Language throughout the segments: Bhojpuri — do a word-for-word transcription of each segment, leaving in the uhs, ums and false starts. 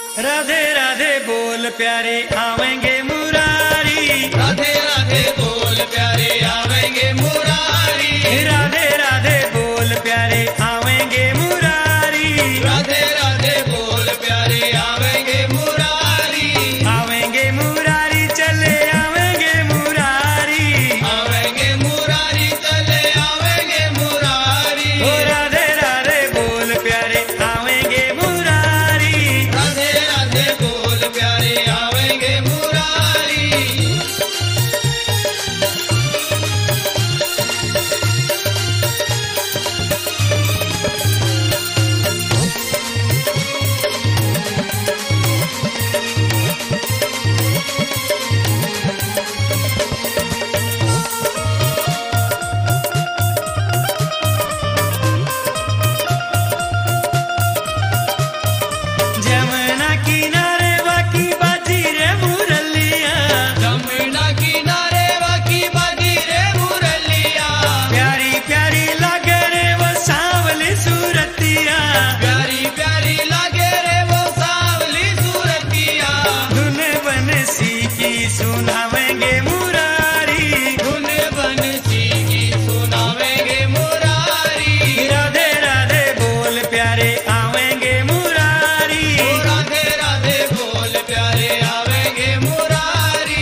राधे राधे बोल प्यारे आवेंगे मुरारी, राधे राधे बोल प्यारे आवेंगे मुरारी, राधे राधे बोल प्यारे आवेंगे मुरारी, राधे राधे बोल प्यारे आवेंगे मुरारी, आवेंगे मुरारी चले आवेंगे मुरारी, आवेंगे मुरारी चले आवेंगे मुरारी, ओ राधे राधे बोल प्यारे आवेंगे मुरारी। राधे राधे बोल प्यारे आवेंगे मुरारी। जमुना किनारे बाकी बाजी रे मुरलिया, जमुना किनारे बाकी बाजी रे मुरलिया, प्यारी प्यारी लागे रे वो सांवली सूरतिया, प्यारी प्यारी लागे रे वो सावली सूरतिया, धुन बनसी की सुनावेंगे मुरारी, धुन बंसी की सुनावेंगे मुरारी, राधे राधे बोल प्यारे आवेंगे मुरारी। राधे राधे बोल प्यारे आवेंगे मुरारी।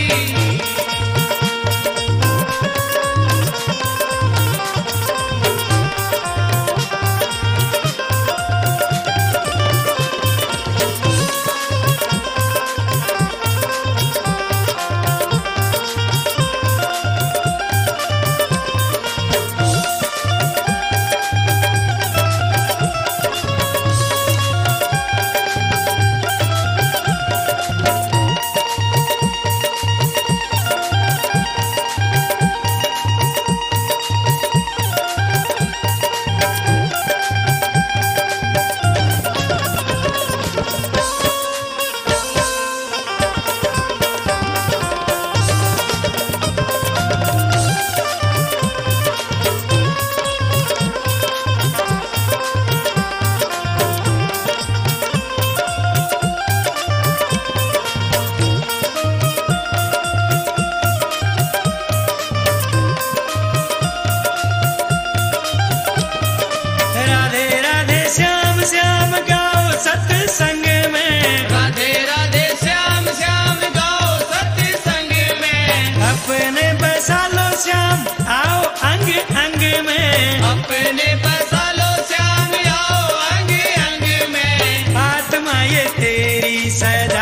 राधे राधे श्याम श्याम गाओ सत्संग में, राधे राधे श्याम श्याम गाओ सत्संग में, अपने बसा लो श्याम आओ अंग अंग में, अपने बसा लो श्याम आओ अंग अंग में, आत्मा ये तेरी सदा